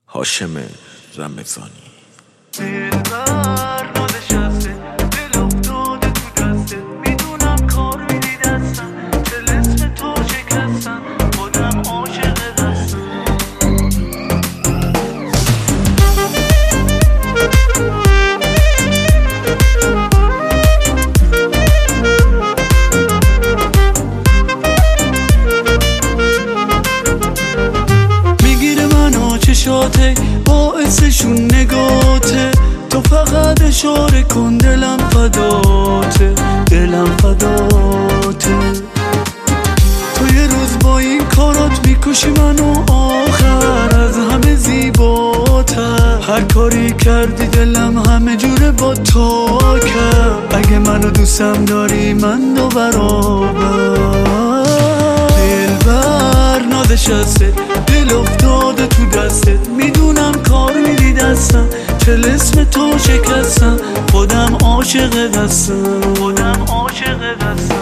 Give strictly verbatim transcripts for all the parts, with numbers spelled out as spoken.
هاشم رمضانی. دلبر نادشسته، دل افتاده تو دسته، میدونم کار میدی دستم، دل اسم تو شکستم، خودم عاشق دستم. میگیره منو چشاته، باعثشون نگاته، تو فقط اشاره کن دلم فداته، دلم فداته. تو یه روز با این کارات میکشی منو، آخر از همه زیباتر. هر کاری کردی دلم همه جوره با تو کرد. اگه منو دوستم داری من دو برابر. دلبر نادشسته، دل افتاده تو دستت، میدونم کار میدی دستم، چل اسم تو شکستم، خودم عاشق دستم، خودم عاشق دستم.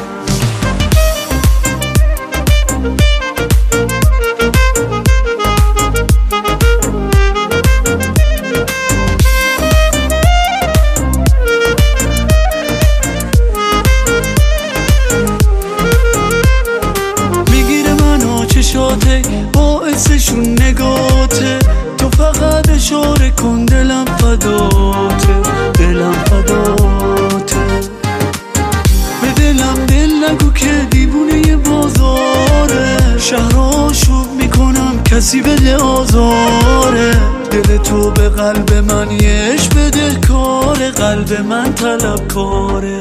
باعثشون نگاته، تو فقط اشاره کن دلم فداته، دلم فداته. به دلم دل نگو که دیوونه بازاره، شهرها شوب میکنم کسی بده آزاره. دل تو به قلب من یش بده کاره، قلب من طلب کاره.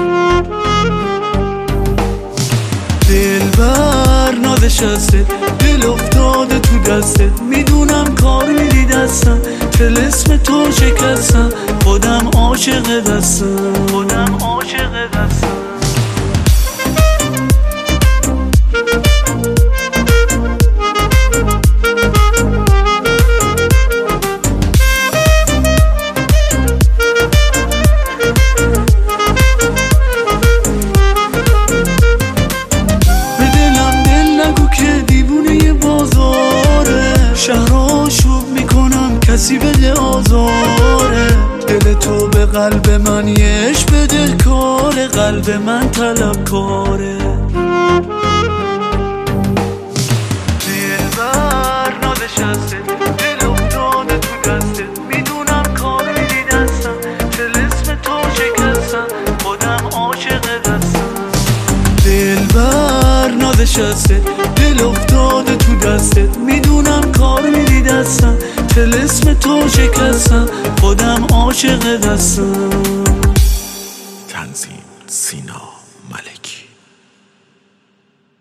دلبر نادشسته، دل افتاده تو دستت، میدونم کار میدی دستم، چل اسم تو شکستم، خودم عاشق دستم، خودم عاشق دستم. شهرها شوب میکنم کسی بده آزاره. دل تو به قلب من یش بده کاره، قلب من طلب کاره. دلبر نادشسته، دل افتاده تو دستت، میدونم کار میدی دستم، چل اسم تو شکستم، خودم عاشق دستم. دلبر نادشسته، دل افتاده تو دستت، میدونم کار میدی دستم، چل اسم تو شکستم، خودم عاشق دستم. تنظیم سینا.